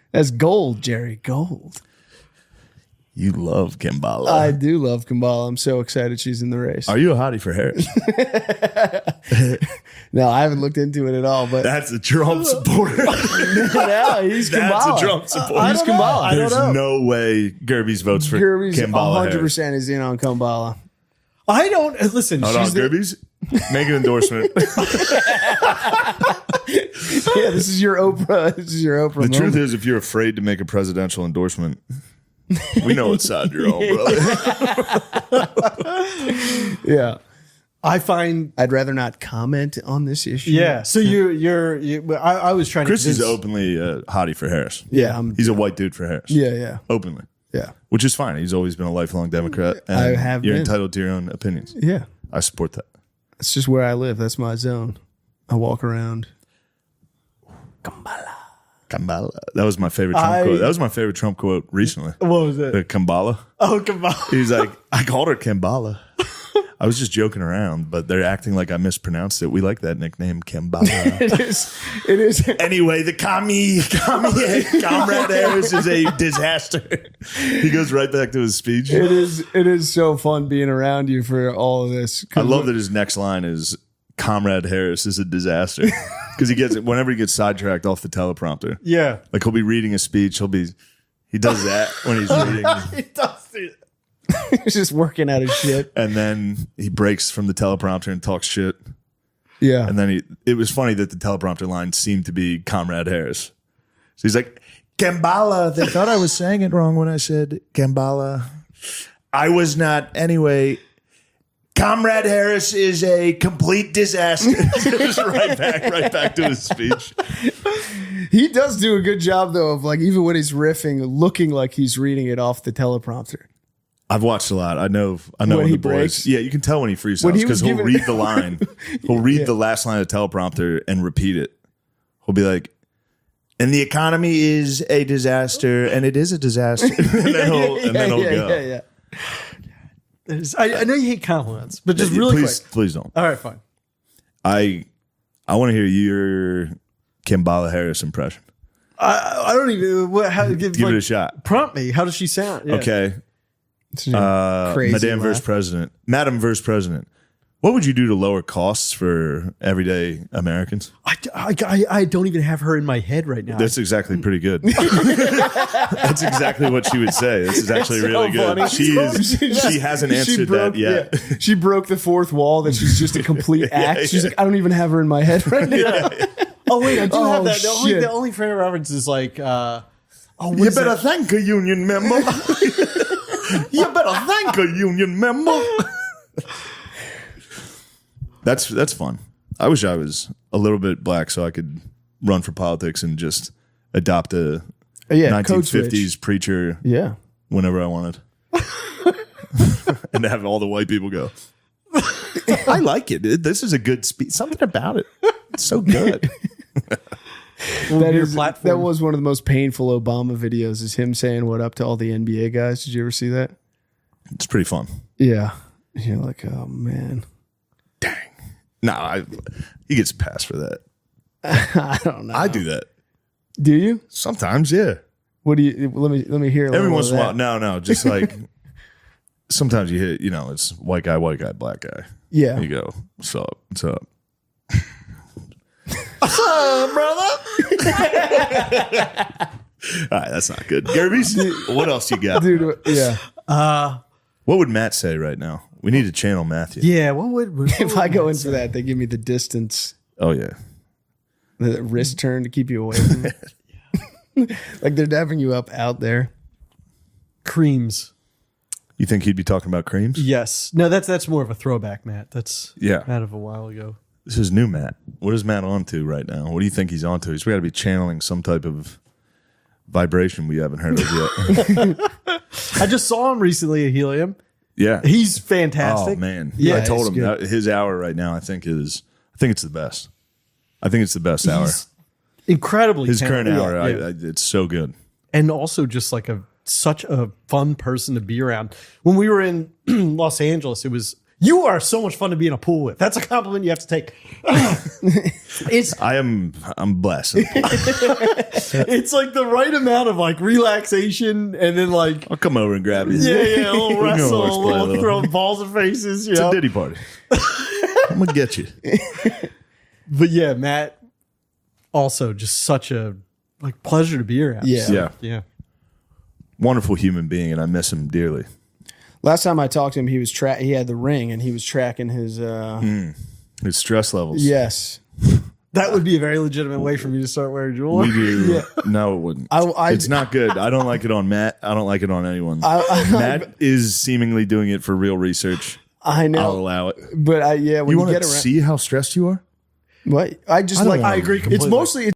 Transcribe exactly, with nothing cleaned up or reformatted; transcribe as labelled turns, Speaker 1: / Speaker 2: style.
Speaker 1: That's gold, Jerry. Gold.
Speaker 2: You love Kimbala.
Speaker 1: I do love Kimbala. I'm so excited she's in the race.
Speaker 2: Are you a hottie for Harris?
Speaker 1: No, I haven't looked into it at all. But
Speaker 2: That's a Trump supporter.
Speaker 1: no, he's
Speaker 2: That's
Speaker 1: Kimbala.
Speaker 2: a Trump supporter.
Speaker 1: He's Kimbala. I
Speaker 2: There's
Speaker 1: don't know.
Speaker 2: no way Gerby's votes for
Speaker 1: Gerby's
Speaker 2: Kimbala
Speaker 1: one hundred
Speaker 2: Harris.
Speaker 1: percent is in on Kimbala.
Speaker 3: I don't uh, listen.
Speaker 2: Hold on,
Speaker 3: she's the,
Speaker 2: Gerby's? Make an endorsement.
Speaker 1: Yeah, this is your Oprah. This is your Oprah.
Speaker 2: The
Speaker 1: moment.
Speaker 2: truth is, if you're afraid to make a presidential endorsement, we know what side you're on, brother.
Speaker 1: Yeah.
Speaker 3: I find.
Speaker 1: I'd rather not comment on this issue.
Speaker 3: Yeah. So you, you're. You, I, I was trying
Speaker 2: Chris
Speaker 3: to.
Speaker 2: is
Speaker 3: convince-
Speaker 2: openly a hottie for Harris.
Speaker 1: Yeah. I'm,
Speaker 2: He's a white dude for Harris.
Speaker 1: yeah. Yeah.
Speaker 2: Openly.
Speaker 1: Yeah.
Speaker 2: Which is fine. He's always been a lifelong Democrat. And
Speaker 1: I have
Speaker 2: You're
Speaker 1: been.
Speaker 2: entitled to your own opinions.
Speaker 1: Yeah.
Speaker 2: I support that.
Speaker 1: It's just where I live. That's my zone. I walk around.
Speaker 2: Kambala. That was my favorite Trump
Speaker 3: I-
Speaker 2: quote. That was my favorite Trump quote recently.
Speaker 3: What was it?
Speaker 2: The Kambala.
Speaker 3: Oh, come on.
Speaker 2: He's like, I called her Kambala. I was just joking around, but they're acting like I mispronounced it. We like that nickname, Kambala.
Speaker 1: It is. It is.
Speaker 2: Anyway, the commie, commie Comrade Harris is a disaster. He goes right back to his speech.
Speaker 1: It is. It is so fun being around you for all of this.
Speaker 2: I love that his next line is Comrade Harris is a disaster. Because he gets whenever he gets sidetracked off the teleprompter.
Speaker 3: Yeah.
Speaker 2: Like he'll be reading a speech, he'll be he does that when he's reading.
Speaker 3: It does. It.
Speaker 1: He's just working out his shit.
Speaker 2: And then he breaks from the teleprompter and talks shit.
Speaker 1: Yeah.
Speaker 2: And then he it was funny that the teleprompter line seemed to be Comrade Harris. So he's like, Kambala, they thought I was saying it wrong when I said Kambala. I was not. Anyway, Comrade Harris is a complete disaster. Just right back, right back to his speech.
Speaker 1: He does do a good job though of like even when he's riffing, looking like he's reading it off the teleprompter.
Speaker 2: I've watched a lot. I know. I know
Speaker 1: When
Speaker 2: when
Speaker 1: he
Speaker 2: the boys.
Speaker 1: breaks?
Speaker 2: Yeah, you can tell when he freestyles
Speaker 1: When he was
Speaker 2: because he'll
Speaker 1: giving-
Speaker 2: read the line. He'll read the last line of the teleprompter and repeat it. He'll be like, "And the economy is a disaster, and it is a disaster." and then he'll, and then he'll
Speaker 1: yeah,
Speaker 2: go.
Speaker 1: yeah, yeah.
Speaker 3: There's- I, I know you hate compliments, but just really
Speaker 2: please,
Speaker 3: quick.
Speaker 2: please don't.
Speaker 3: All right, fine.
Speaker 2: I I want to hear your Kimbala Harris impression.
Speaker 3: I, I don't even. What, how, give
Speaker 2: Give
Speaker 3: like,
Speaker 2: it a shot.
Speaker 3: Prompt me. How does she sound? Yeah.
Speaker 2: Okay, uh,
Speaker 1: Crazy
Speaker 2: Madame
Speaker 1: laugh.
Speaker 2: versus President, Madam versus President. What would you do to lower costs for everyday Americans?
Speaker 3: I, I, I, I don't even have her in my head right now.
Speaker 2: That's exactly pretty good. That's exactly what she would say. This is actually
Speaker 1: so
Speaker 2: really good.
Speaker 1: funny.
Speaker 2: She is. She hasn't answered
Speaker 1: broke,
Speaker 2: that yet.
Speaker 1: yeah. She broke the fourth wall that she's just a complete act. She's
Speaker 2: yeah.
Speaker 1: like, I don't even have her in my head right now.
Speaker 3: oh wait, I do
Speaker 1: Oh,
Speaker 3: have that. The only,
Speaker 1: shit.
Speaker 3: the only frame of reference is like. Uh, oh, what
Speaker 2: You
Speaker 3: is
Speaker 2: better
Speaker 3: that?
Speaker 2: thank a union member. You better thank a union member. That's that's fun. I wish I was a little bit black so I could run for politics and just adopt a
Speaker 1: Yeah,
Speaker 2: nineteen
Speaker 1: code switch.
Speaker 2: fifties preacher
Speaker 1: Yeah.
Speaker 2: whenever I wanted. And have all the white people go, I like it. This is a good speech. Something about it. It's so good.
Speaker 1: That,
Speaker 3: your
Speaker 1: is,
Speaker 3: platform.
Speaker 1: that was one of the most painful Obama videos is him saying what up to all the N B A guys. Did you ever see that?
Speaker 2: It's pretty fun.
Speaker 1: Yeah. You're like, oh man.
Speaker 2: Dang. No, I, he gets a pass for that.
Speaker 1: I don't know.
Speaker 2: I do that.
Speaker 1: Do you?
Speaker 2: Sometimes, yeah.
Speaker 1: What do you let me let me hear a
Speaker 2: Every
Speaker 1: little
Speaker 2: once
Speaker 1: of
Speaker 2: in a while.
Speaker 1: that.
Speaker 2: No, no. Just like sometimes you hit, you know, it's white guy, white guy, black guy.
Speaker 1: Yeah.
Speaker 2: You go, what's up? What's up? What's up, brother? All right, that's not good. Gerbies, what else you got?
Speaker 1: Dude, yeah.
Speaker 3: Uh,
Speaker 2: What would Matt say right now? We need to channel Matthew.
Speaker 3: yeah. What would? What
Speaker 1: If
Speaker 3: would
Speaker 1: I go
Speaker 3: Matt
Speaker 1: in
Speaker 3: say?
Speaker 1: for that, they give me the distance,
Speaker 2: Oh, yeah.
Speaker 1: the wrist turn to keep you away from it. Like they're dapping you up out there.
Speaker 3: creams.
Speaker 2: You think he'd be talking about creams?
Speaker 3: Yes. No, that's that's more of a throwback, Matt. That's
Speaker 2: Yeah.
Speaker 3: Matt of a while ago.
Speaker 2: This is new Matt. What is Matt on to right now? What do you think he's on to? He's got to be channeling some type of vibration we haven't heard of yet.
Speaker 3: I just saw him recently at Helium.
Speaker 2: Yeah.
Speaker 3: He's fantastic.
Speaker 2: Oh man,
Speaker 1: Yeah,
Speaker 2: I told
Speaker 1: it's
Speaker 2: him
Speaker 1: good.
Speaker 2: that his hour right now. I think is, I think it's the best. I think it's the best hour.
Speaker 3: He's incredibly
Speaker 2: His current
Speaker 3: talented.
Speaker 2: hour,
Speaker 3: Yeah.
Speaker 2: I, I, it's so good.
Speaker 3: and also just like a such a fun person to be around. When we were in Los Angeles, it was You are so much fun to be in a pool with. That's a compliment you have to take. It's
Speaker 2: I am I'm blessed.
Speaker 3: it's like the right amount of like relaxation and then like
Speaker 2: I'll come over and grab you.
Speaker 3: yeah, yeah, a little
Speaker 2: We can
Speaker 3: wrestle, a
Speaker 2: horseplay a
Speaker 3: little
Speaker 2: little.
Speaker 3: throwing balls in faces. You
Speaker 2: It's a
Speaker 3: know?
Speaker 2: Diddy party. I'm gonna get you.
Speaker 3: But yeah, Matt, also just such a like pleasure to be around.
Speaker 1: Yeah.
Speaker 2: Yeah.
Speaker 3: Yeah.
Speaker 2: Wonderful human being, and I miss him dearly.
Speaker 1: Last time I talked to him, he was tra- he had the ring and he was tracking his. Uh,
Speaker 2: His stress levels.
Speaker 1: Yes,
Speaker 3: That would be a very legitimate way for me to start wearing jewelry.
Speaker 2: We do. No, it wouldn't.
Speaker 1: I- I-
Speaker 2: it's not good. I don't like it on Matt. I don't like it on anyone.
Speaker 1: I, I,
Speaker 2: Matt is seemingly doing it for real research.
Speaker 1: I
Speaker 2: I'll
Speaker 1: know,
Speaker 2: allow it.
Speaker 1: but I yeah when
Speaker 2: You
Speaker 1: you,
Speaker 2: want
Speaker 1: get
Speaker 2: to
Speaker 1: around,
Speaker 2: see how stressed you are?
Speaker 1: what I just
Speaker 2: I don't
Speaker 1: like.
Speaker 2: wanna-
Speaker 3: I agree
Speaker 1: It's
Speaker 3: completely.
Speaker 1: mostly